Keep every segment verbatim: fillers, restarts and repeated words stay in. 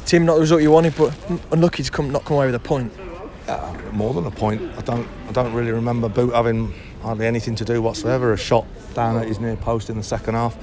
Team, not the result you wanted, but unlucky to come not come away with a point. Uh, more than a point. I don't I don't really remember Boot having hardly anything to do whatsoever. A shot down at his near post in the second half,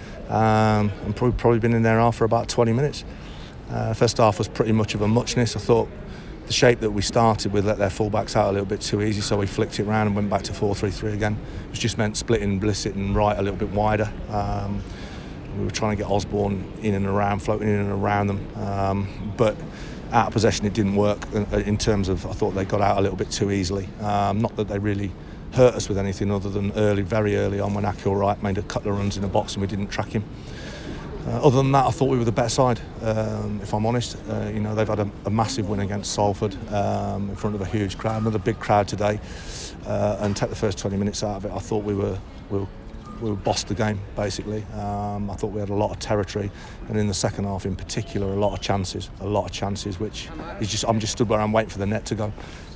um, and probably, probably been in there half for about twenty minutes. Uh, first half was pretty much of a muchness. I thought the shape that we started with let their fullbacks out a little bit too easy, so we flicked it round and went back to four three three again, which just meant splitting Blissett and Wright a little bit wider. Um, we were trying to get Osborne in and around, floating in and around them, um, but out of possession it didn't work in terms of, I thought they got out a little bit too easily. Um, not that they really hurt us with anything other than early, very early on when Akil Wright made a couple of runs in the box and we didn't track him. Uh, other than that, I thought we were the better side, um, if I'm honest. Uh, you know, they've had a, a massive win against Salford um, in front of a huge crowd, another big crowd today, uh, and take the first twenty minutes out of it. I thought we were we were, we were bossed the game, basically. Um, I thought we had a lot of territory, and in the second half in particular, a lot of chances, a lot of chances, which is just, I'm just stood where I'm waiting for the net to go.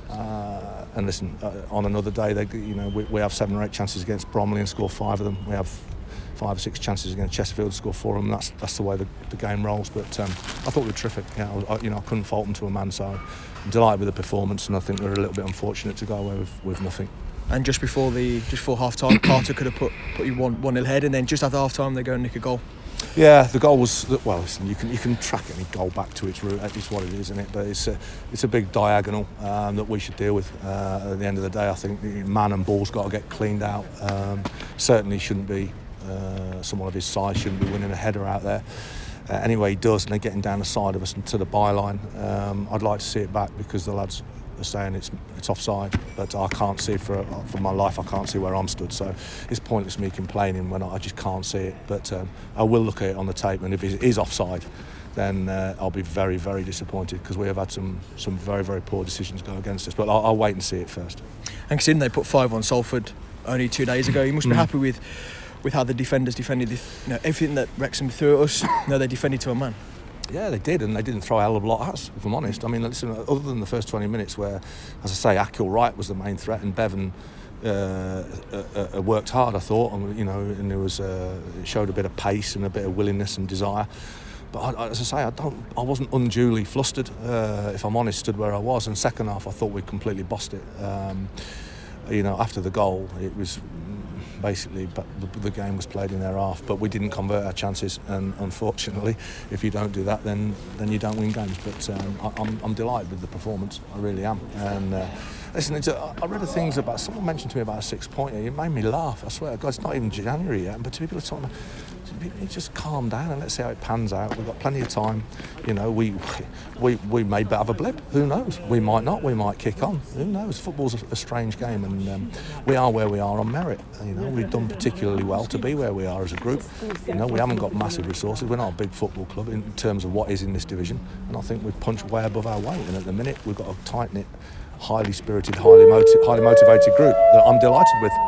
Uh, and listen, uh, on another day, they, you know, we, we have seven or eight chances against Bromley and score five of them. We have five or six chances against Chesterfield to score four of them. That's that's the way the, the game rolls. But um, I thought we were terrific. Yeah, I, you know, I couldn't fault them to a man. So I'm delighted with the performance, and I think we're a little bit unfortunate to go away with, with nothing. And just before the just before half time, Carter could have put put you one one nil ahead, and then just after half time they go and nick a goal. Yeah, the goal was, well, listen, you can you can track any goal back to its root. It's what it is, isn't it? But it's a it's a big diagonal um, that we should deal with. Uh, at the end of the day, I think the man and ball's got to get cleaned out. Um, certainly shouldn't be. Uh, someone of his size shouldn't be winning a header out there. Uh, anyway, he does, and they're getting down the side of us and to the byline. Um, I'd like to see it back because the lads are saying it's it's offside, but I can't see for for my life. I can't see where I'm stood, so it's pointless me complaining when I just can't see it. But um, I will look at it on the tape, and if it is offside, then uh, I'll be very, very disappointed because we have had some some very, very poor decisions go against us. But I'll, I'll wait and see it first. And considering they put five on Salford only two days ago, you must be mm. happy with. with how the defenders defended, the, you know, everything that Wrexham threw at us. You know, they defended to a man. Yeah, they did, and they didn't throw a hell of a lot at us, if I'm honest. I mean, listen, other than the first twenty minutes where, as I say, Akil Wright was the main threat, and Bevan uh, uh, uh, worked hard, I thought, and, you know, and there was uh, it showed a bit of pace and a bit of willingness and desire. But I, as I say, I don't, I wasn't unduly flustered, uh, if I'm honest, stood where I was. And second half, I thought we completely bossed it. Um, you know, after the goal, it was. Basically, but the game was played in their half, but we didn't convert our chances, and unfortunately, if you don't do that, then then you don't win games. But um, I, I'm I'm delighted with the performance. I really am. And uh, listen, it's a, I read the things about. Someone mentioned to me about a six-pointer. It made me laugh. I swear, God, it's not even January yet. But people are talking about. You just calm down and let's see how it pans out. We've got plenty of time. You know, we we we may have a blip. Who knows? We might not. We might kick on. Who knows? Football's a, a strange game, and um, we are where we are on merit. You know, we've done particularly well to be where we are as a group. You know, we haven't got massive resources. We're not a big football club in terms of what is in this division, and I think we've punched way above our weight. And at the minute, we've got a tight-knit, highly spirited, highly motiv- highly motivated group that I'm delighted with.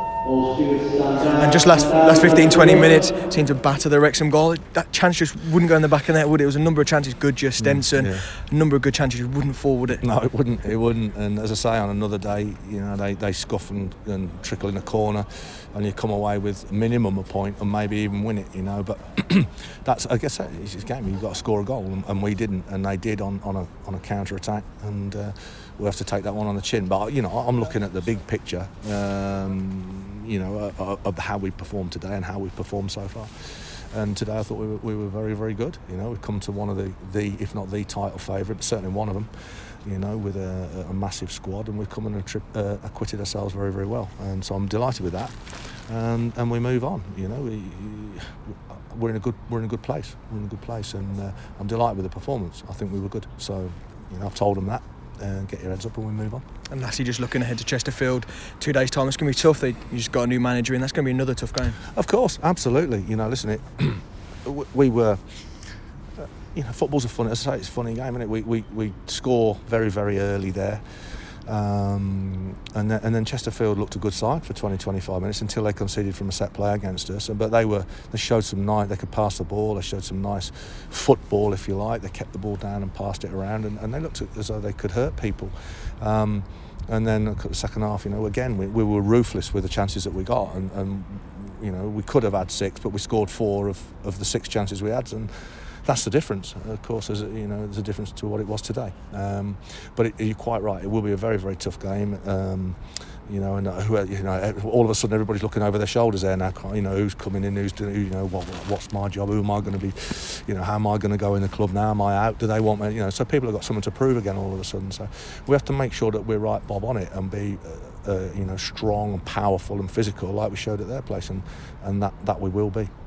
And just last last fifteen, twenty minutes seemed to batter the Wrexham goal. That chance just wouldn't go in the back of the net, would it? It was a number of chances, Goodyear, Stenson, mm, yeah. a number of good chances, it wouldn't fall, would it? No, it wouldn't, it wouldn't. And as I say, on another day, you know, they, they scuff and, and trickle in a corner, and you come away with a minimum a point and maybe even win it, you know. But that's, I guess, it's this game. You've got to score a goal, and, and we didn't, and they did on, on a on a counter attack, and uh, we have to take that one on the chin. But you know, I'm looking at the big picture. Um, you know, uh, of how we performed today and how we've performed so far. And today I thought we were, we were very, very good. You know, we've come to one of the, the if not the title favourite, but certainly one of them, you know, with a, a massive squad, and we've come in and tri- uh, acquitted ourselves very, very well. And so I'm delighted with that. And, and we move on, you know. We, we're in a good we're in a good place. We're in a good place, and uh, I'm delighted with the performance. I think we were good. So, you know, I've told them that. Uh, get your heads up and we move on. And lastly, just looking ahead to Chesterfield, two days' time, it's going to be tough. They, you just got a new manager in, that's going to be another tough game. Of course, absolutely. You know, listen, it, we were, uh, you know, football's a funny, as I say, it's a funny game, isn't it? We, we, we score very, very early there. Um, and, then, and then Chesterfield looked a good side for twenty, twenty-five minutes until they conceded from a set play against us. But they were they showed some nice, they could pass the ball, they showed some nice football, if you like. They kept the ball down and passed it around, and, and they looked as though they could hurt people. Um, and then the second half, you know, again, we, we were ruthless with the chances that we got, and, and you know, we could have had six, but we scored four of, of the six chances we had, and that's the difference. Of course, there's a, you know there's a difference to what it was today. Um, but it, you're quite right. It will be a very very tough game. Um, You know, and who, you know, all of a sudden everybody's looking over their shoulders there now. You know, who's coming in, who's doing, you know, what, what's my job? Who am I going to be? You know, how am I going to go in the club now? Am I out? Do they want me? You know, so people have got something to prove again all of a sudden. So we have to make sure that we're right bob on it and be, uh, uh, you know, strong and powerful and physical like we showed at their place, and and that that we will be.